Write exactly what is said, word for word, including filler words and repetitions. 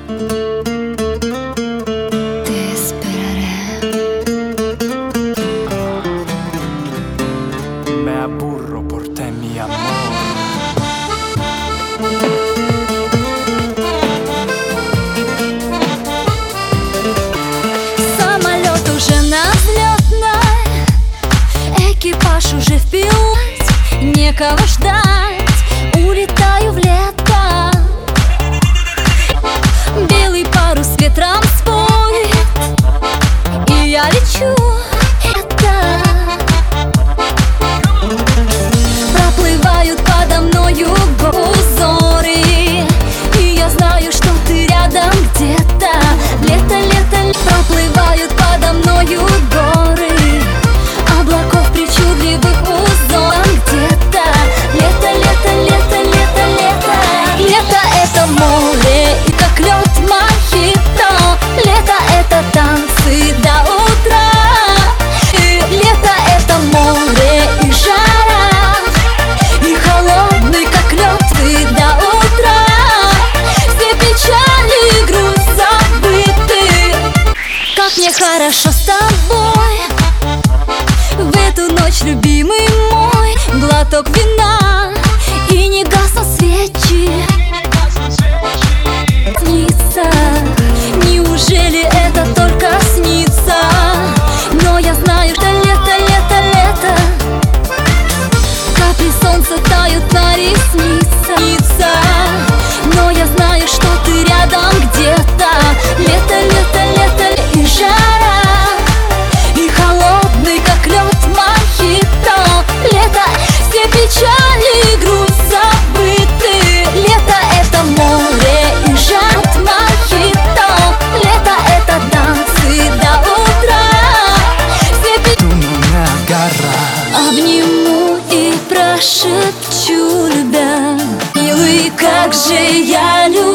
Me aburro por te, mi amor. Самолет уже на взлетной, экипаж уже в пилоте, некого ждать, улетаю в лето. Белый парус с ветром спорит, и я лечу. Проплывают подо мною узоры, и я знаю, что ты рядом где-то. Лето, лето, проплывают подо мною горы, облаков причудливых узоров где-то. Лето, лето, лето, лето, лето. Лето — это море, и как лед мохито. Лето — это танцы до утра. И лето — это море и жара, и холодный, как лед, ты до утра. Все печали и грусть забыты. Как мне хорошо с тобой в эту ночь, любимый мой. Глоток вина, и не гаснут свечи. Снится, неужели это только снится? Но я знаю, что лето, лето, лето. Капли солнца тают на ресницах, но я знаю, что ты рядом где-то. Лето, лето, лето и жара, и холодный, как лед мохито. Лето — все печали и грусть забыты. Лето — это море и жара, мохито. Лето — это танцы до утра. Все печали. Обниму и прошепчу, любя, милый, как же я люблю.